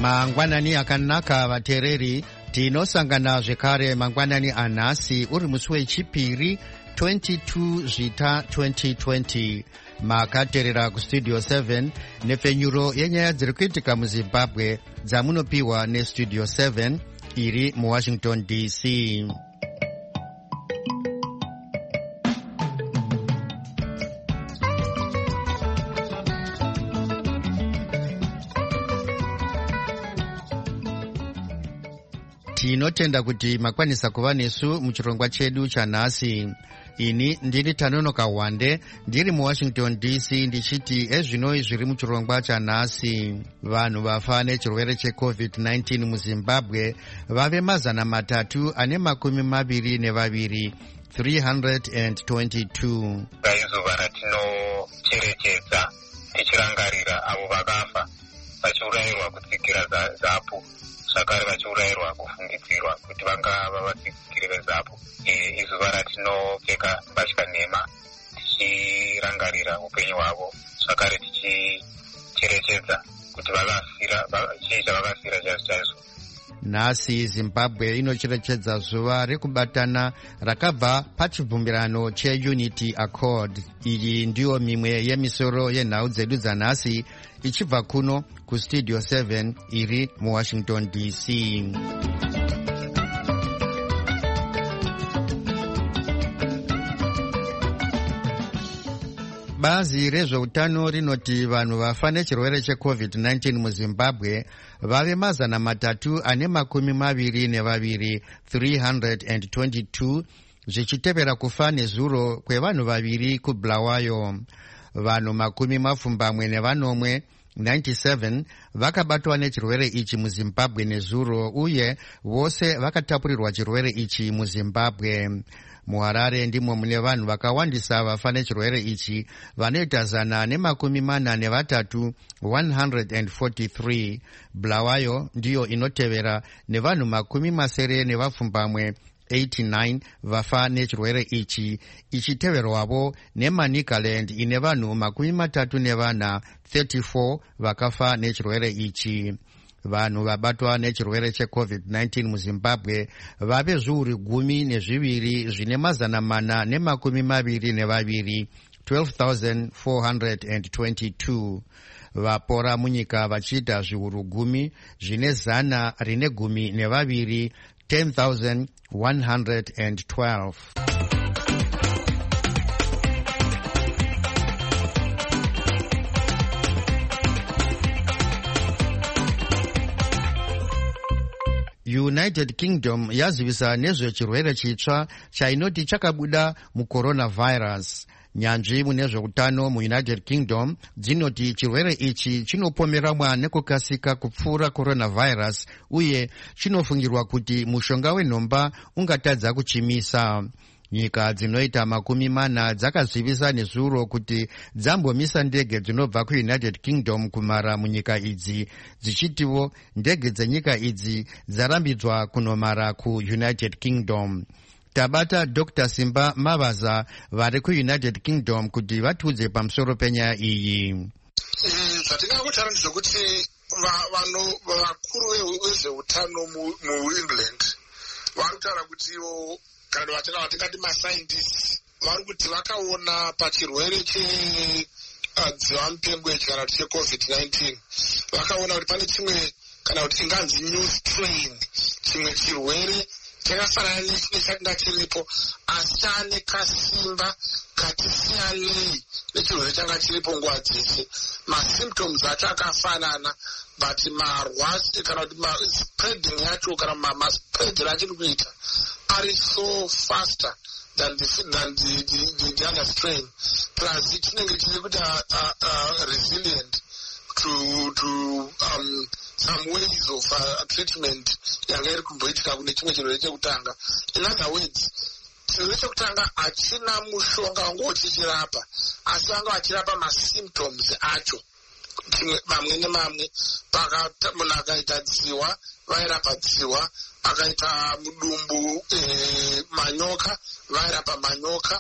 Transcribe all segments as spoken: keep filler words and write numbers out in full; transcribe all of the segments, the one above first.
Mangwanani akanaka vatereri, tinosangana zvekare mangwanani anhasi uri musi wechipiri twenty-two zvita twenty twenty. Makaterera kustudio seven nepfenyuro yenyaya dziri kuitika muZimbabwe dzamunopiwa nestudio seven iri muWashington D C. Tinotenda kuti makwanisa kuva nesu muchirongwa chedu chanhasi. Ini ndiri Tanonoka Wande, ndiri muWashington D C, ndichiti ezvinoi zviri muchirongwa chanhasi. Vanhu vafa nechirwere checovid nineteen muZimbabwe vave mazana matatu ane makumi maviri nevaviri, three hundred twenty-two. Izuva ratinocherechedza tichirangarira avo vakafa vachiurayirwa kutsikira zapu, zvakare vachiurayirwa kufungidzirwa kuti vangava vatsikiri vezapu. Izuva ratinopfeka mbatya nhema tichirangarira upenyu hwavo, zvakare tichicherechedza kuti vakafira chii chavakafira chaizvo chaizvo. Nhasi Zimbabwe inocherechedza zuva rekubatana rakabva pachibvumirano cheUnity Accord. Iyi ndiyo mimwe yemisoro yenhau dzedu dzanhasi, ichibva kuno kustudio seven iri muWashington D C. Bazi rezveutano rinoti vanhu vafa nechirwere checovid nineteen muZimbabwe vave mazana matatu ane makumi maviri nevaviri, three hundred twenty-two, zvichitevera kufa nezuro kwevanhu vaviri kuBulawayo. Vanhu makumi mapfumbamwe nevanomwe, ninety-seven, vakabatwa nechirwere ichi muZimbabwe nezuro, uye vose vakatapurirwa chirwere ichi muZimbabwe. MuHarare ndimo mune vanhu vakawandisa vafa nechirwere ichi, vanoita zana nemakumi mana nevatatu, one hundred forty-three. Bulawayo ndiyo inotevera nevanhu makumi masere nevapfumbamwe, eighty-nine, vafa nechirwere ichi, ichiteverwavo neManicaland ine vanhu makumi matatu nevana, thirty-four, vakafa nechirwere ichi. Vanhu vabatwa nechirwere checovid nineteen muZimbabwe vave zviuru gumi nezviviri zvine mazana mana nemakumi maviri nevaviri, twelve thousand four hundred twenty-two. Vapora munyika vachiita zviuru gumi zvine zana rine gumi nevaviri, ten thousand one hundred twelve. United Kingdom yazivisa nezvechirwere chitsva chainoti chakabuda mucoronavirus. Nyanzvi mune zveutano muUnited Kingdom dzinoti chirwere ichi chinopomerwa nekukasika kupfuura coronavirus, uye chinofungirwa kuti mushonga wenhomba ungatadza kuchimisa. Nyika dzinoita makumi mana dzakazivisa nezuro kuti dzambomisa ndege dzinobva kuUnited Kingdom kumara munyika idzi, dzichitiwo ndege dzenyika idzi dzarambidzwa kunomara kuUnited Kingdom. Tabata Doctor Simba Mavaza vari kuUnited Kingdom kuti vatiudze pamusoro penyaya iyi. Zvatingangotara ndezvekuti vanhu vakuru vezveutano muEngland vari kutaura kuti ivo kana vatingati mascientists vari kuti vakaona pachirwere chedzivamupengo ichi kana kuti checovid nineteen, vakaona kuti pane chimwe kana kuti chinganzi new strain, chimwe chirwere chakafanana nechine chakanga chiripo asi chaane kasimba kati siyanei nechirwere changa chiripo nguva dzese. Masymptoms acho akafanana, but marwasi kana kuti maspreading yacho kana maspread achiri kuita are so faster than the, than the, the, the, the other strain. Plus chinenge chiri kuti uh, uh, resilient to, to um, some ways of uh, treatment yanga iri kumboitika kune chimwe chirwere chekutanga. In other words, chirwere chekutanga hachina mushonga wangu uchichirapa, asi vanga vachirapa masymptoms acho. Mamwe nemamwe, munhu akaita dziwa vairapa dziwa, akaita mudumbu e, manyoka vairapa manyoka,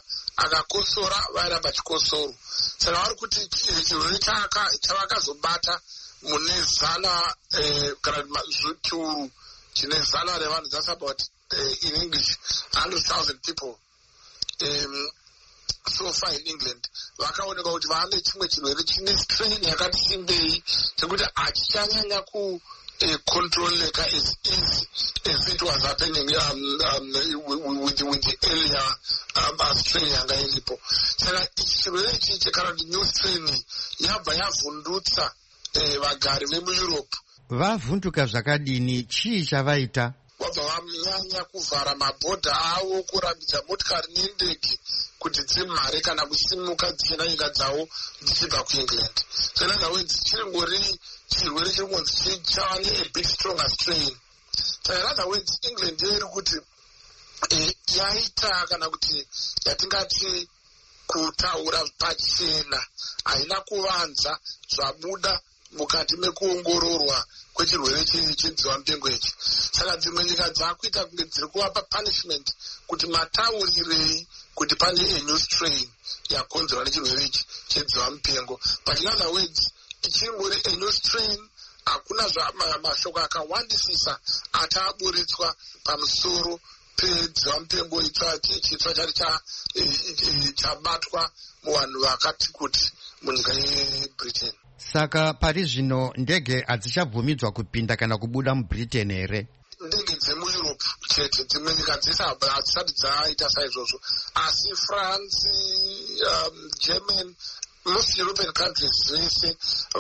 akakosora vairapa chikosoro. Saka vari kuti chirwere chavakazobata mune zana kana chiuru chine zana revanhu, that's about uh, in English one hundred thousand people um, so far in England, vakaoneka kuti vane chimwe chirwere chine strain yakati simbei chekuti hachichanyanya ku Uh, controleka as easy as it was happening um, um, with, with the earlier um, strain yanga iripo. Saka chirwere ichi chekana kuti new strain yabva yavhundutsa vagari vemueurope. Vavhunduka zvakadini? Chii chavaita? Vabva vanyanya kuvhara mabhodha avo, kurambidza motikari nendege kuti dzimhare kana kusimuka dzichienda nyika dzavo dzichibva kuengland. So in other words, chiringori chirwere chiringonzi chava ne a bit stronger strain. So in other words, England iri kuti yaita kana kuti yatingati kutaura pachena, haina kuvanza zvabuda mukati mekuongororwa kwechirwere chedziva mupengo ichi. Saka dzimwe nyika dzakuita kunge dziri kuvapa punishment kuti mataurirei kuti pane a new strain yakonzerwa nechirwere ichi chedziva mupengo. But in other words, ichingori a new strain, hakuna mashoko akawandisisa ataburitswa pamusoro pedziva mupengo chitsva chari chabatwa muvanhu vakati kuti munyika yeBritain. Saka pari zvino ndege hadzichabvumidzwa kupinda kana kubuda muBritain here? Ndege dzemueurope chete, dzimwe nyika dzese hadzisati dzaita saizvozvo, asi France, um, German, most European countries zvese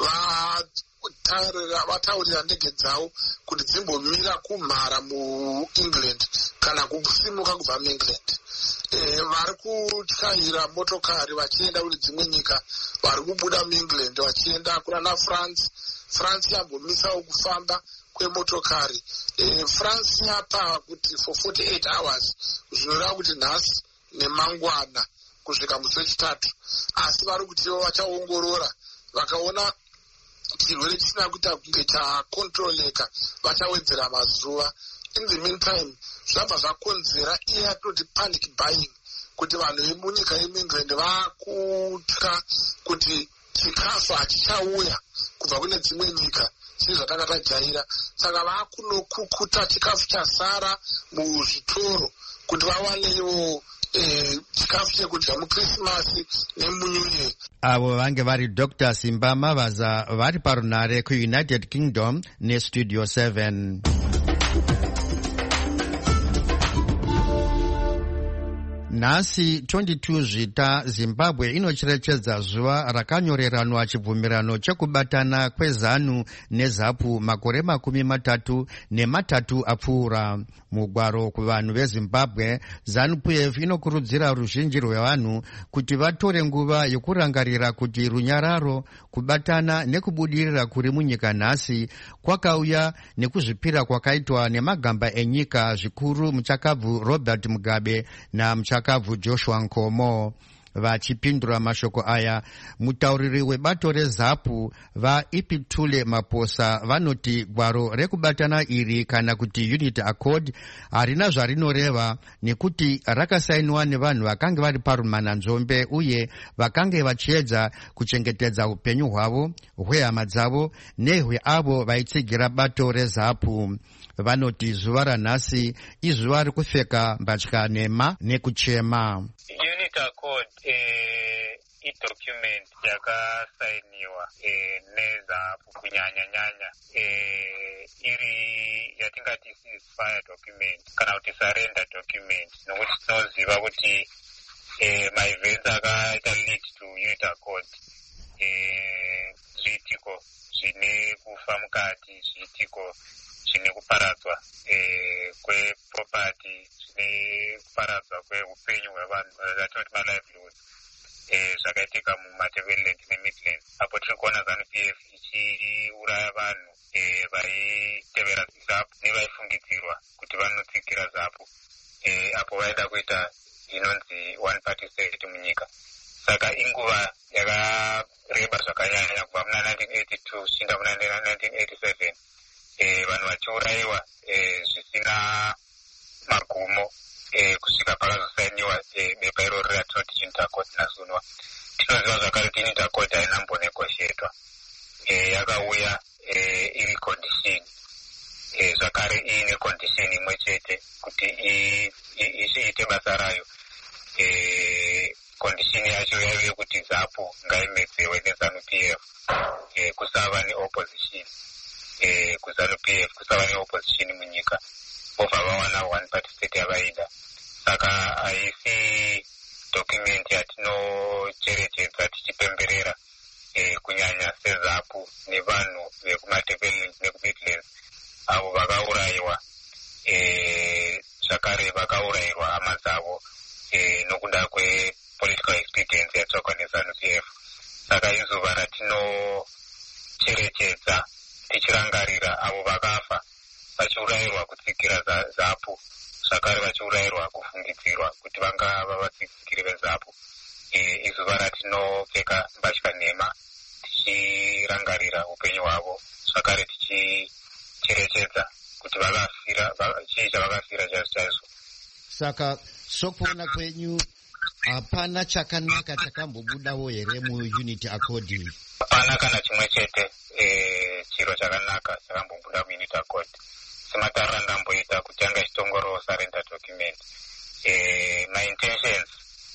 vataurira ndege dzavo kuti dzimbomira kumhara muEngland kana kusimuka kubva muEngland. E, vari kutyaira motokari vachienda kune dzimwe nyika, vari kubuda muEngland vachienda kuna France. France yambomisawo kufamba kwemotokari. E, France yapa kuti for forty-eight hours, zvinoreva kuti nhasi nemangwana kusvika musi wechitatu, asi vari kuti vachaongorora, vakaona chirwere chisina kuita kunge chakontroleka vachawedzera mazuva. In the meantime, zvabva zvakonzera iye yatinoti panic buying, kuti vanhu vemunyika yemuEngland vakutya kuti chikafu hachichauya kubva kune dzimwe nyika chii zvatanga tajaira. Saka vakunokukuta chikafu chasara muzvitoro kuti vawanewo Eh, chikafu chekudya mukrisimasi nemunyuye. Avo vange vari Doctor Simba Mavaza vari parunare kuUnited Kingdom neStudio seven. Nhasi twenty-two Zvita, Zimbabwe inocherechedza zuva rakanyoreranwa chibvumirano chekubatana kweZANU neZAPU makore makumi matatu nematatu apfuura. Mugwaro kuvanhu veZimbabwe, ZANU P F inokurudzira ruzhinji rwevanhu kuti vatore nguva yokurangarira kuti runyararo, kubatana nekubudirira kuri munyika nhasi kwakauya nekuzvipira kwakaitwa nemagamba enyika zvikuru muchakabvu Robert Mugabe namuchakabvu Joshua Nkomo. Vachipindura mashoko aya, mutauriri webato reZAPU vaIpitule Maposa vanoti gwaro rekubatana iri kana kuti Unity Accord harina zvarinoreva nekuti rakasainiwa nevanhu vakange vari parumananzombe uye vakange vachiedza kuchengetedza upenyu hwavo, hwehama dzavo nehweavo vaitsigira bato reZAPU. Vanoti zuva ranhasi izuva rekupfeka mbatya nhema nekuchema. Unity Accord eh, idocument yakasainiwa eh, neZAPU kunyanya nyanya eh, iri yatingati ceasefire document kana kuti surrender document, nokuti tinoziva kuti eh, maevents akaita lead to Unity Accord eh, zviitiko zvine kufa mukati, zviitiko zvine kuparadzwa eh, kweproperty, zvine kuparadzwa kweupenyu hwevanhu zvatinoti malivelihood eh, zvakaitika muMatabeleland neMidlands. Apo tiri kuona ZANU P F ichiuraya vanhu eh, vaitevera ZAPU nevaifungidzirwa kuti vanotsikira ZAPU eh, apo vaida kuita inonzi one party state munyika. Saka inguva yakareba zvakanyanya kubva muna nineteen eighty-two kusvinda muna nineteen eighty-seven eh, vanhu vachiurayiwa eh, zvisina magumo eh, kusvika pakazosainiwa eh, bepa iroro ratinoti Unity Accord nasunwa. Tinoziva zvakare kuti Unity Accord haina mbonegoshetwa e, yakauya e, iri condition e, zvakare iine condition imwe chete kuti ichiite basa rayo. e, condition yacho yaive kuti ZAPU ngaimedzewe neZANU P F, e, kusava neopposition e, kuZANU P F kusava neopposition munyika, obva vawana one party state yavaida. Saka haisi document yatinocherechedza tichipemberera e, kunyanya seZAPU nevanhu vekumaTebellands nekuMidlands avo vakaurayiwa, e, zvakare vakaurayirwa hama dzavo e, nokuda kwepolitical expedience yatsvakwa neZANU P F. Saka izuva ratinocherechedza tichirangarira avo vakafa vachiurayirwa kutsikira ZAPU, zvakare vachiurayirwa kufungidzirwa kuti vangava vatsikiri veZAPU. e, izuva ratinopfeka mbatya nhema tichirangarira upenyu hwavo, zvakare tichicherechedza kuti vakafira chii chavakafira chaizvo chaizvo. Saka sokuona kwenyu hapana chakanaka chakambobudawo here muUnity Accord? Hapana kana chimwe chete e, chiro chakanaka chakambobuda muUnity Accord. Sematarira ndamboita kutanga chitongoro surrender document. E, my intentions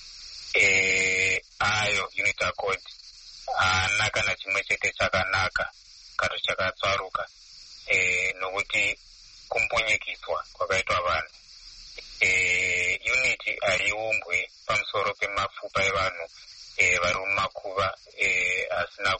e, ayo Unity Accord haana kana chimwe chete chakanaka kana chakatsaruka, e, nokuti kumbunyikidzwa kwakaitwa vanhu. E, unity haiumbwe pamusoro pemapfupa evanhu e, vari mumakuva e, asina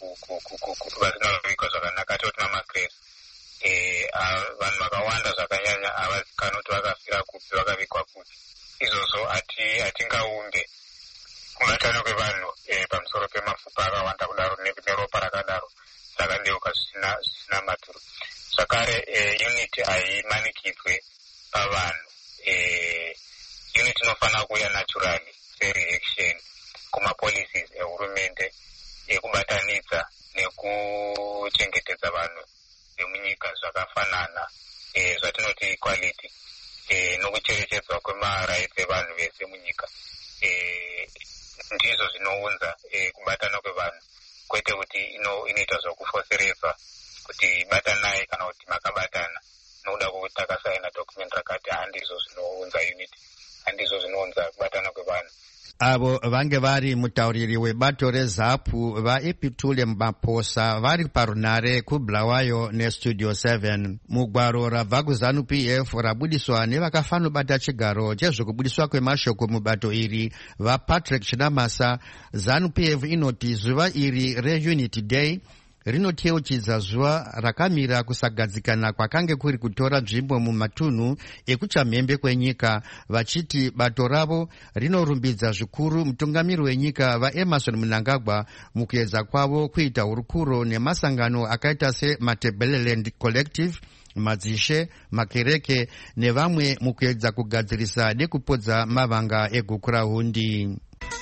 vasina kuvikwa zvakanaka, atoti mamakresi. E, vanhu vakawanda zvakanyanya havazikanwa kuti vakafira kupi, vakavikwa kupi. Izvozvo hatingaumbe kubatana kwevanhu e, pamusoro pemapfupa akawanda kudaro neropa rakadaro rakandeuka zvisina zvisina maturo. Zvakare e, unity haimanikidzwe pavanhu. E, unity inofana kuuya naturally sereaction kumapolicies ehurumende ekubatanidza nekuchengetedza vanhu vemunyika zvakafanana, e, zvatinoti equality, e, nokucherechedzwa kwemarights evanhu vese munyika. E, ndizvo zvinounza e, kubatana kwevanhu, kwete kuti inoita zvokufoseredzwa kuti batanai kana kuti makabatana nokuda kwokuti takasaina document rakati handizvo zvinounza unity, handizvo zvinounza kubatana kwevanhu. Avo vange vari mutauriri webato reZAPU vaEpitule Maposa vari parunare kuBulawayo neStudio seven. Mugwaro rabva kuZANU P F rabudiswa nevakafanobata chigaro chezvekubudiswa kwemashoko mubato iri vaPatrick Chinamasa, ZANU P F inoti zuva iri reUnity Day rinoteuchidza zuva rakamira kusagadzikana kwakange kuri kutora nzvimbo mumatunhu ekuchamhembe kwenyika, vachiti bato ravo rinorumbidza zvikuru mutungamiri wenyika vaEmerson Mnangagwa mukuedza kwavo kuita hurukuro nemasangano akaita seMatabeleland Collective, Madzishe, Makereke nevamwe mukuedza kugadzirisa nekupodza mavanga egukurahundi.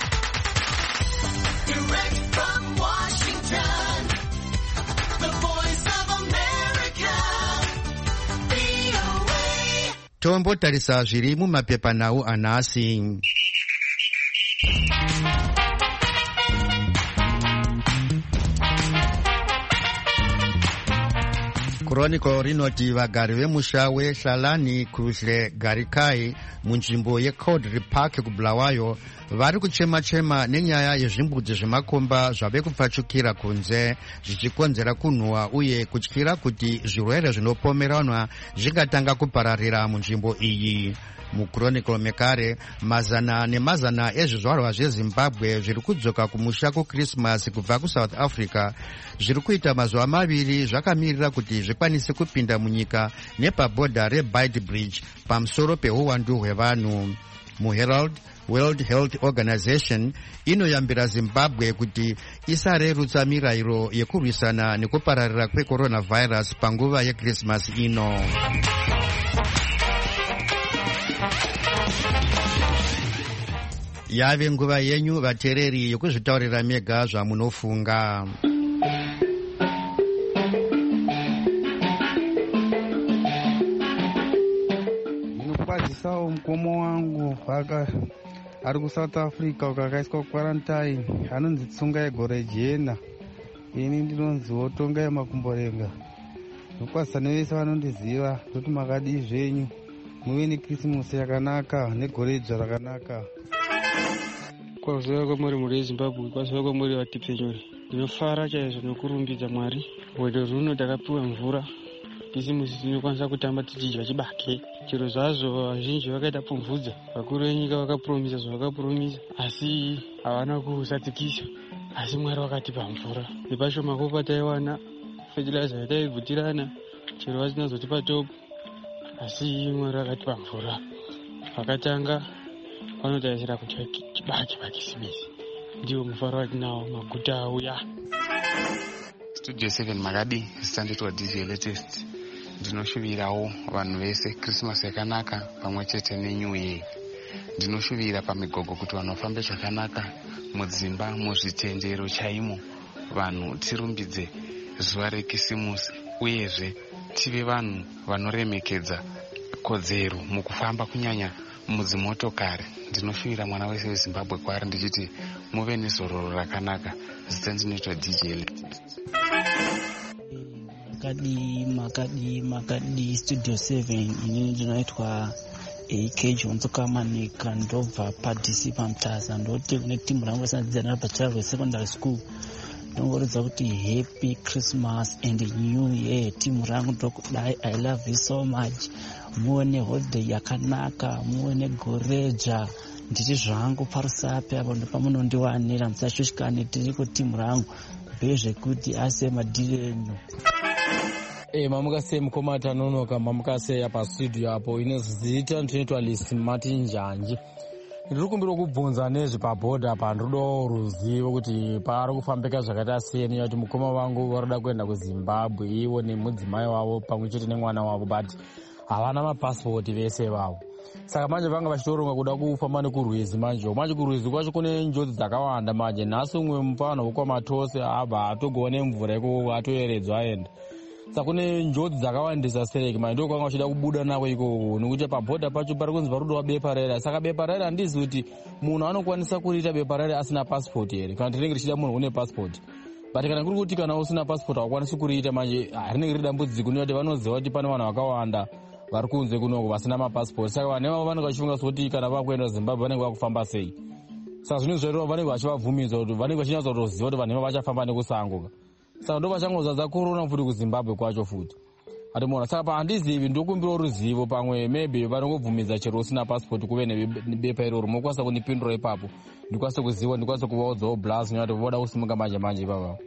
Tombotarisa zviri mumapepanhau anhasi. Chronicle rinoti vagari vemusha weHlalani Kruhle Garikai munzvimbo yeCaudry Park kuBulawayo vari kuchema-chema nenyaya yezvimbudzi zvemakomba zvave kupfachukira kunze zvichikonzera kunhuhwa uye kutyira kuti zvirwere zvinopomeranwa zvingatanga kupararira munzvimbo iyi. MuChronicle mekare mazana nemazana ezvizvarwa zveZimbabwe zviri kudzoka kumusha kuChristmas kubva kuSouth Africa zviri kuita mazuva maviri zvakamirira kuti zvikwanise kupinda munyika nepabhodha reBeitbridge pamusoro peuwandu hwevanhu. MuHerald, World Health Organization inoyambira Zimbabwe kuti isarerutsa mirayiro yekurwisana nekupararira kwecoronavirus panguva yeChristmas ino. Yave nguva yenyu vatereri yokuzvitaurira mega zvamunofunga. Ndinokwazisa mukomo wangu vaka ari kuSouth Africa ukakaiswa quarantine anonzi Tsungai Gorejena. ini ndinonzi Wotongai Makumborenga. Ndokwazisa nevese vanondiziva kuti makadii zvenyu. Muve nekrisimasi yakanaka negoredzo rakanaka. Kwaziva kwamuri muri Zimbabwe, kwaziva kwamuri vatipenyori. Ndinofara chaizvo nokurumbidza Mwari. Wede runo takapiwa mvura. Krisimusi tinokwanisa kutamba tichidya chibage. Chero zvazvo vazhinji vakaita pfumvudza. Vakuru venyika vakapromisa zvavakapromisa, asi havana kusatikisa. Asi Mwari vakatipa mvura. Nepashoma pataiwana fertilizer yataibvutirana, chero vasina zotipa topu, asi Mwari vakatipa mvura. Vakatanga vanotarisira kudya chibage paKrisimisi. Ndiwo mufaro watinawo, maguta auya. Studio seven Makadi, zitanditwa D J Latest. Ndinoshuvirawo vanhu vese Christmas yakanaka pamwe chete neNew Year. Ndinoshuvira pamigogo kuti vanhu vafambe zvakanaka mudzimba, muzvitendero chaimo. Vanhu tirumbidze zuva reKrisimusi uyezve tive vanhu vanoremekedza kodzero mukufamba kunyanya mudzimotokari. Ndinoshuvira mwana wese weZimbabwe kwaari ndichiti muve nezororo rakanaka. Zita ndinoitwa D J Latest. Makadi, Makadi, Makadi, Studio seven. Inini ndinoitwa A K Johnson Kamanika, ndobva paD C paMutaza. Ndoti kune timu rangu rasinadzidzana paChiralwe Secondary School. Ndongoridza kuti Happy Christmas and New Year. Timu rangu ndokudai, I love you so much. Muone holiday yakanaka, muone goreja. Nditi zvangu parusape apo pamunondiwanira, musashushikane, tiri kutimu rangu. Bezve kuti ase madhiri enyu. Eh, mamukase mukomata nonoka mamukase apa studio apo inozita ndinoitwa list mati njanji. Ndiri kumbira kubvunza nezve pabhodha apa, ndodo ruzivo kuti pari kufambika zvakaita sei, kuti mukoma wangu varida kuenda kuZimbabwe ivo nemudzimai wavo pamwe chete nemwana wavo, but havana mapasipoti vese vavo. Saka manje vanga vachitoronga kuda kufamba nekurwizi manje. Manje kurwizi kwacho kune njodzi dzakawanda manje. Nhasi umwe mupana wekwaMatose abva atogova nemvura iko atoyeredzwa aenda. Saka kune njodzi dzakawandisa sereki manje, ndokwanga vachida kubuda nako ikoko nokuti pabhodha pacho pari kunzi vari kuda bepa raira. Saka bepa raira handizi kuti munhu anokwanisa kuriita bepa raira asina pasipoti here, kana tinenge richida munhu une pasipoti. But kana kuri kuti kana usina pasipoti hakwanisi kuriita manje, rinenge riri dambudziko nekuti vanoziva kuti pane vanhu vakawanda vari kunze kunoko vasina mapasipoti. Saka vanhu ivavo vanenge vachifunga kuti kana vakuenda Zimbabwe vanenge vakufamba sei. Saka zvinhu zvairo vanenge vachivabvumidza kuti vanenge vachinyatsa kutoziva kuti vanhu ivavo vachafamba nekusango. Saka ndo vachangozadza korona futi kuZimbabwe kwacho futi. Atimona saka pahandizivi ndokumbira ruzivo pamwe maybe vanongobvumidza chero usina pasipoti kuve nebepa iroro. Mokwanisa kundipindura ipapo ndikwanise kuziva, ndikwanise kuvaudzawo blast nekuti voda kusimuka manje manje ipapa.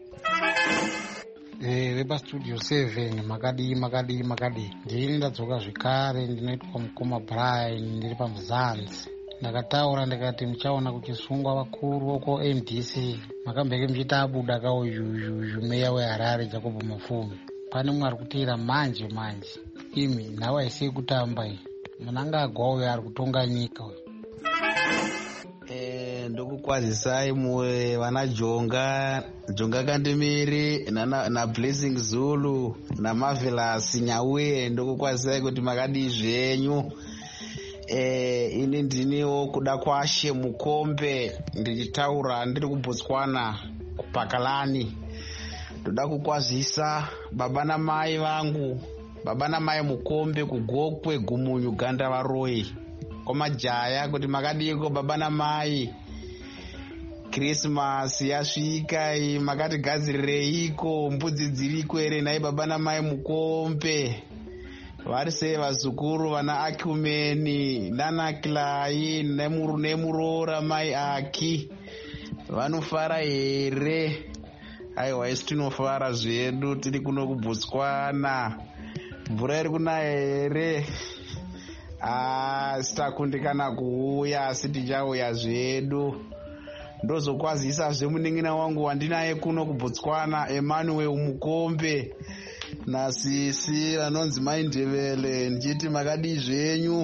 Eh, vepa Studio seven Makadi, Makadi, Makadi. Ndini ndadzoka zvekare, ndinoitwa mukoma Brian, ndiri paMuzanzi. Ndakataura ndikati muchaona kuchisungwa vakuru uko M D C. Makambeke muchita abuda kauyu meya weHarare Jacob Mafumi. Pane mumwe ari kuteera manje manje. Imi nhau haisei kutamba iyi. Munanga agwa uyo ari kutonga nyika uyu. Eh, ndokukwazisai muwe vana Jonga, Jonga Kandemiri, na, na, na Blessing Zulu, na Marvelous Nyauye. Ndokukwazisai kuti makadii zvenyu. Eh, ini ndiniwo kuda kwashe Mukombe, ndichitaura ndiri kuBotswana kuPakalani. Ndoda kukwazisa baba namai vangu, baba namai Mukombe kuGokwe Gumunyu Gandavaroyi. Komajaya kuti makadiko baba namai. Christmas yasvika, makatigadzireiko, mbudzi dziriko here nai baba namai Mukombe. Vari sei vazukuru vana Akumeni, nana Klai, nemuru nemurora mai Aki. Vanofara here. Aiwa isi tinofara zvedu, tiri kuno kuBotswana. Mvura iri kunaya here. Ah, sitakundikana kuuya, asi tichauya zvedu. Ndozokwazisa zvemuning'ina wangu wandinaye kuno kuBotswana, Emmanuel Mukombe nasisi vanonzi Maindevele, ndichiti makadii zvenyu.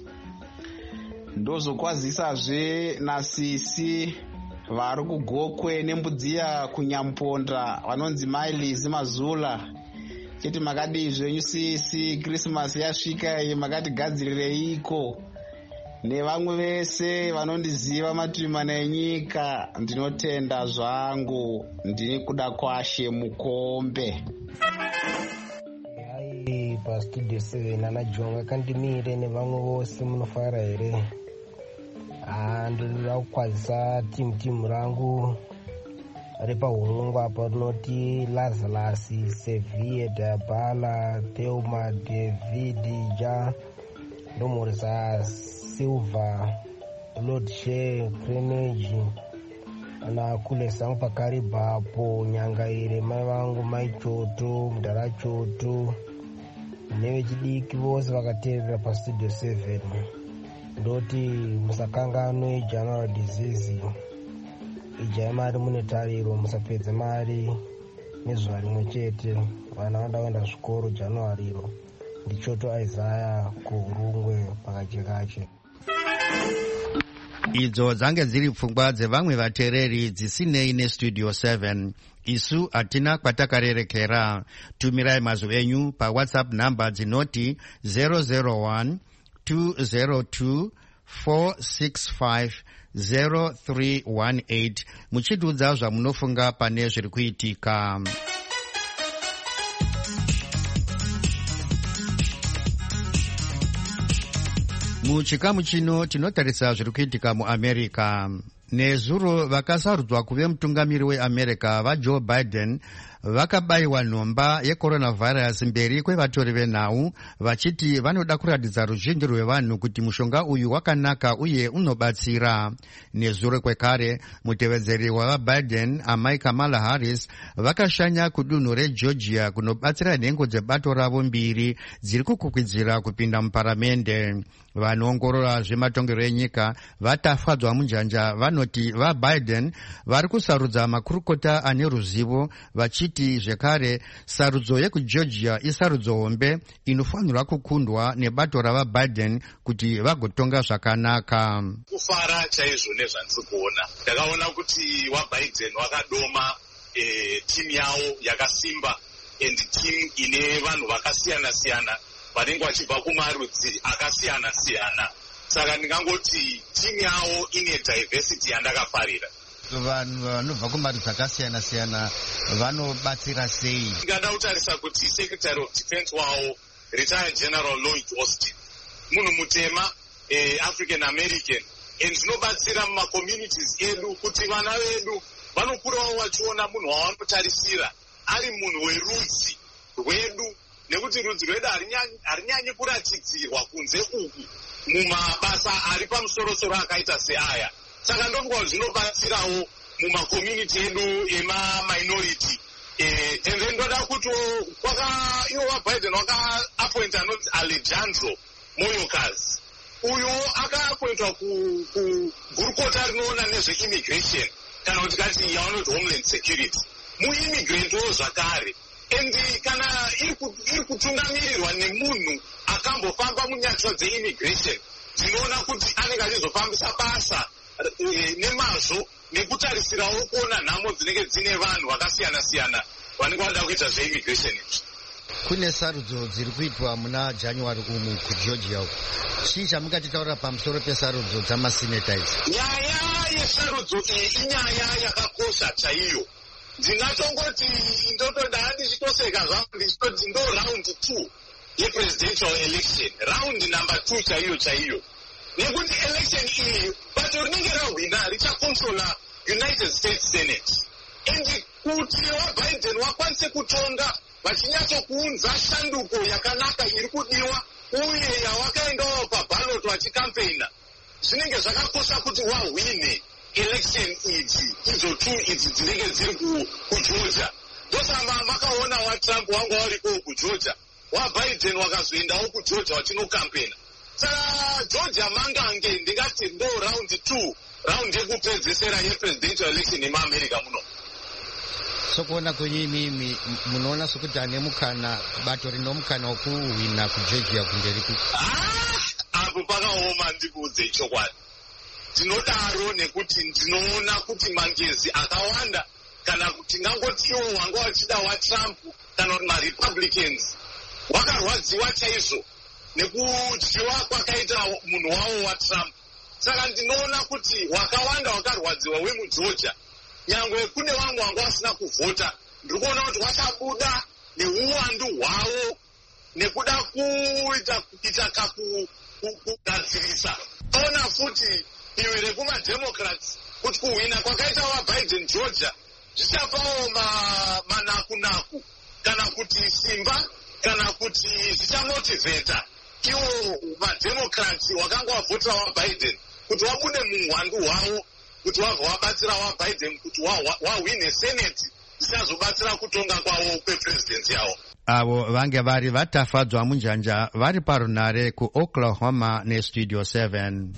Ndozokwazisazve nasisi vari kuGokwe nembudziya kuNyamponda vanonzi Mailizi Mazula, chiti makadii zvenyu sisi. Christmas yasvika iyi, makatigadzireiko. nevamwe vese vanondiziva mativi mana enyika. Ndinotenda zvangu. Ndini kuda kwashe mukombe. Hai pastudio seven ana Jonga Kandimire nevamwe vose munofara here. Ah, ndinoda kukwazisa timu timu rangu ripa hurungu apa rinoti Lazarus, Sevilla, Dabala, Teuma, David, Ja, Ndomurza, Silva, Lord Shea, Crenage, na kule sangu pakariba po Nyangaire, mai vangu mai Choto, Mdara Choto, neve chidiki vose vakateerera pastudio seven. Ndoti musakanganwe general disease. Ijai mari mune tariro, musapedze mari nezuva rimwe chete. Vana vanda kuenda zvikoro Januariro. Ndichoto Isaiah kuhurungwe pakachekache. Idzo dzange dziri pfungwa dzevamwe vateereri dzisinei nestudio seven. Isu hatina kwatakarerekera. Tumirai mazwi enyu pa WhatsApp namba dzinoti zero zero one two zero two four six five zero three one eight muchidudza zvamunofunga pane zviri kuitika. Muchikamu chino tinotarisa zviri kuitika muAmerica. Nezuro vakasarudzwa kuve mutungamiri weAmerica vaJoe Biden vakabayiwa nhomba yecoronavirus mberi kwevatori venhau vachiti vanoda kuratidza ruzhinji rwevanhu kuti mushonga uyu wakanaka uye unobatsira. Nezuro kwekare mutevedzeri wavaBiden amai Kamala Harris vakashanya kudunhu reGeorgia kunobatsira nhengo dzebato ravo mbiri dziri kukwikwidzira kupinda muparamende. Vanoongorora zvematongero enyika vatafadzwa munjanja vanoti vaBiden vari kusarudza makurukota ane ruzivo vachiti zvekare sarudzo yekuGeorgia isarudzo hombe inofanirwa kukundwa nebato ravaBiden kuti vagotonga zvakanaka. Kufara chaizvo nezvandiri kuona. Ndakaona kuti waBiden wakadoma e, timu yawo yakasimba and timu ine vanhu vakasiyana siyana vanenge vachibva kumarudzi akasiyana siyana. Saka ndingangoti timu yawo ine diversity yandakafarira. Vanhu vanobva kumarudzi akasiyana siyana vanobatsira sei? Ndingada kutarisa kuti Secretary of Defense wawo retired General Lloyd Austin munhu mutema eh, African American, and zvinobatsira mumacommunities edu kuti vana vedu vanokurawo vachiona munhu wavanotarisira ari munhu werudzi rwedu, nekuti rudzi rwedu harinyanyi kuratidzirwa kunze uku mumabasa ari pamusoro-soro akaita seaya. Saka ndongo zvinobatsirawo mumacommunity edu ema-minority. Eh, and then ndoda kuti iwo waBiden waka-appoint anonzi Alejandro Mayorkas. Uyu aka-appointwa kugurukota rinoona nezve-immigration, kana kuti kati yavanoti homeland security. Mu-immigrant-wo zvakare. And kana iri kutungamirirwa nemunhu akambofamba munyatwa dze-immigration, dzinoona kuti anenge achizofambisa basa nemazvo nekutarisirawo kuona nhamo dzinenge dzine vanhu vakasiyana-siyana vanenge vanoda kuita zve-immigration izvi. Kune sarudzo dziri kuitwa muna January umu kuGeorgia uku. Chii chamungatitaura pamusoro pesarudzo dzamaseneta idzi? Nyaya yesarudzo iyi inyaya yakakosha chaiyo. Ndingatongoti ndotoda handichitoseka zvangu ndichitoti ndo round two yepresidential election, round number two chaiyo chaiyo. Nekuti election iyi bato rinenge rahwina richakontrola United States Senate. And kuti waBiden wakwanise kutonga vachinyatsokuunza shanduko yakanaka iri kudiwa uye yawakaendawo paballot vachikampeyina, zvinenge zvakakosha kuti wahwine election idzi idzo two idzi dzinenge dziri kuGeorgia. Ndosaka makaona waTrump wanga wariko kuGeorgia, waBiden wakazoendawo kuGeorgia wachinokampena. Saka Georgia mangange ndingati ndo round two, round yekupedzesera yepresidential election yemuAmerica muno. Sokuona kwenyu imimi munoona sokuti ane mukana bato rino mukana wokuhwina kuGeorgia kumberiku? Ah, apo pakaoma ndikuudze chokwadi. Ndinodaro nekuti ndinoona kuti mangezi akawanda, kana kuti ngangoti iwo wanga wachida waTrump kana kuti maRepublicans wakarwadziwa chaizvo nekudyiwa kwakaita munhu wavo waTrump. Saka ndinoona kuti wakawanda wakarwadziwa wemugeorgia, nyangwe kune vamwe vanga vasina kuvhota, ndiri kuona kuti wachabuda neuwandu hwavo nekuda kuita kuita kakugadzirisa. Ona futi iwe rekumademocrats kuti kuhwina kwakaita waBiden Georgia zvichapawo manakunaku kana kuti simba kana kuti zvichamotivheta iwo mademocrats wakanga wavhotera waBiden kuti wabude muhwandu hwavo kuti wabva wabatsira waBiden kuti wahwine seneti zvichazobatsira kutonga kwavo kwepresidency yavo. Avo vange vari vatafadzwa munjanja vari parunare kuOklahoma neStudio seven.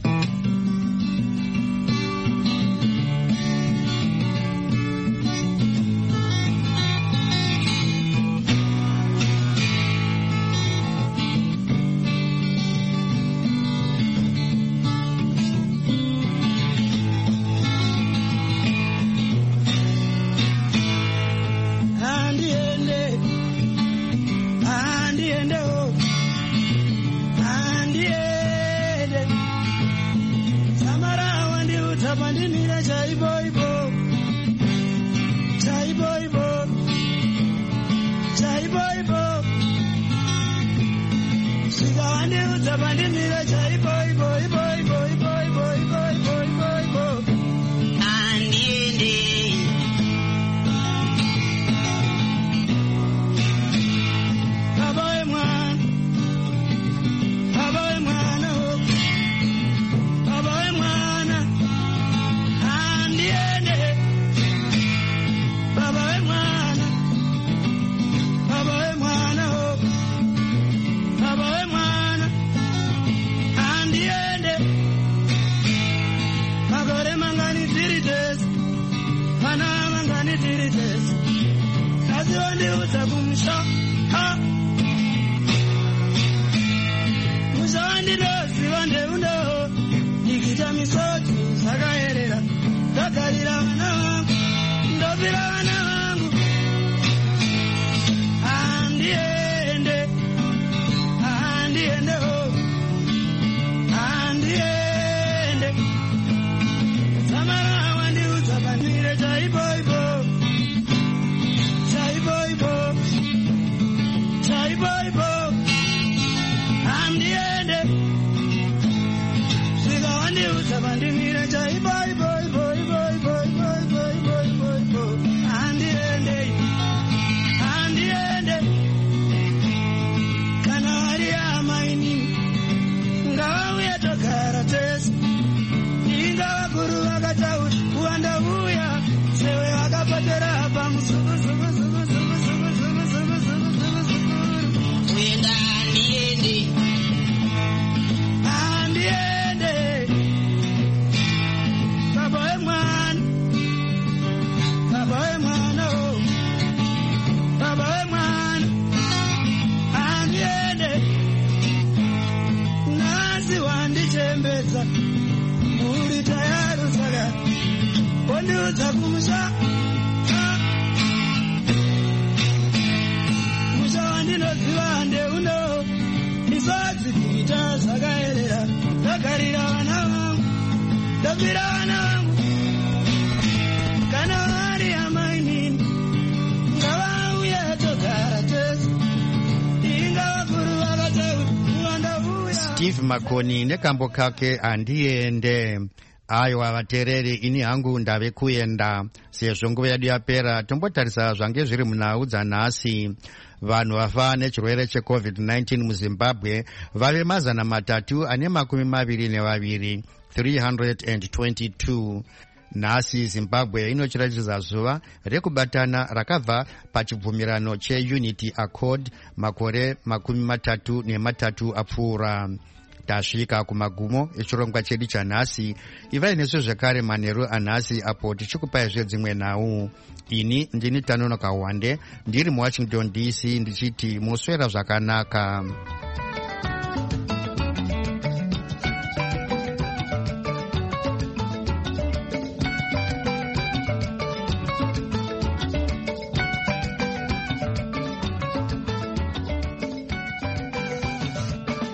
Steve Makoni nekambo kake andiende. Ayo avatereri ini hangu ndave kuenda sezvo nguva yedu yapera. Tombotarisa zvange zviri munhau dzanhasi. Vanhu vafa nechirwere checovid nineteen muZimbabwe vave mazana matatu ane makumi maviri nevaviri three hundred twenty-two. Nhasi Zimbabwe inochiratidza zuva rekubatana rakabva pachibvumirano cheUnity Accord makore makumi matatu nematatu apfuura. Tasvika kumagumo echirongwa chedu chanhasi. Ivai nesu zvekare manheru anhasi apo tichikupai zvedzimwe nhau. Ini ndini Tanonoka Wande ndiri muWashington D C ndichiti muswera zvakanaka.